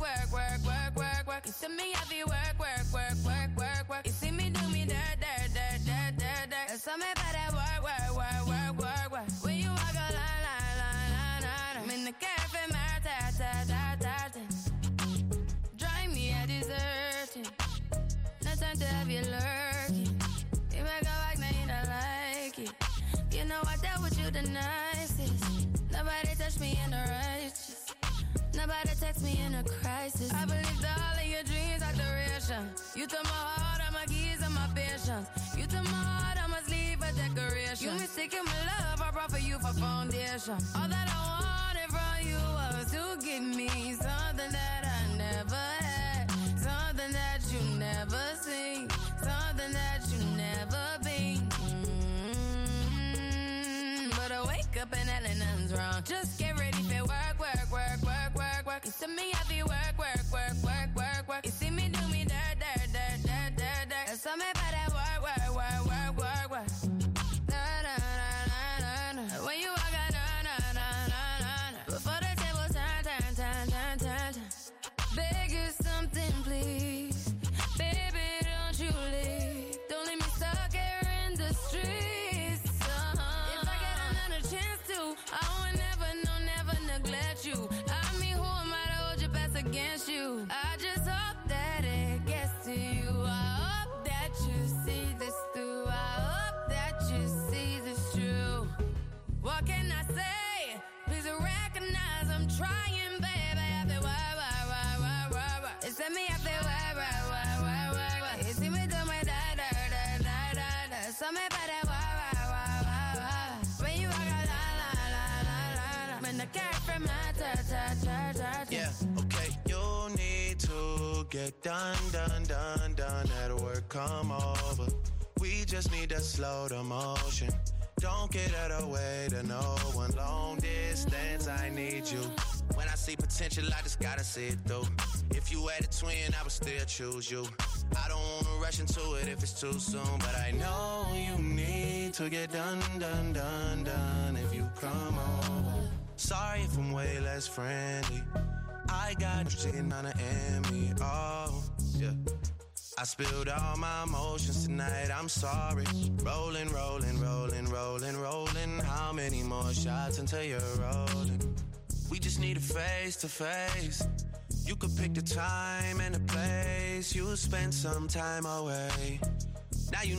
work, work, work, work, work. You see me heavy work, work, work, work, work, work. You see me do me dirt, dirt, dirt, dirt, dirt, dirt. There's something about that work, work, work, work, work, work. When you walk a line, line, line, line, line. I'm in the cafe, my ta, ta, ta, ta, ta. Drive me a deserting. No time to have you lurking. You make a walk, now you don't like it. You know I dealt with you the nicest. Nobody touched me in the righteous. Nobody text me in a crisis. I believed all of your dreams are duration. You took my heart, all my keys, and my patience. You took my heart, I must leave a decoration. You mistaken my love, I brought for you for foundation. All that I wanted from you was to give me something that I never had, something that you never seen, something that you never been. But I wake up and nothing's wrong. Just get ready for work, work, work, work, work, work. You see me heavy work, work, work, work, work, work. You see me do me dirt, dirt, dirt, dirt, dirt, dirt. There's something about that work, work, work, work, work, work. Na na na na na na. When you walk out, na na na na na na. Before the table turn, turn, turn, turn, turn, turn. Beg you something, please, baby, don't you leave. Don't leave me stuck here in the streets. If I get another chance to, I would never, no, never neglect you. I mean, who am I to hold your best against you? I just hope that it gets to you. I hope that you see this through. I hope that you see this true. What can I say? Please recognize I'm trying, baby. I feel why. It sent me, I feel why. You see me do my da. Something about that why. When you walk out, la. When the cat from my ta. Yeah, okay. You need to get done. At work, come over. We just need to slow the motion. Don't get out of the way to no one. Long distance, I need you. When I see potential, I just gotta see it through. If you had a twin, I would still choose you. I don't wanna rush into it if it's too soon, but I know you need to get done. If you come over. Sorry if I'm way less friendly. I got you sitting on the me. Oh, yeah. I spilled all my emotions tonight, I'm sorry. Rolling. How many more shots until you're rolling? We just need a face to face. You could pick the time and the place. You'll spend some time away. Now you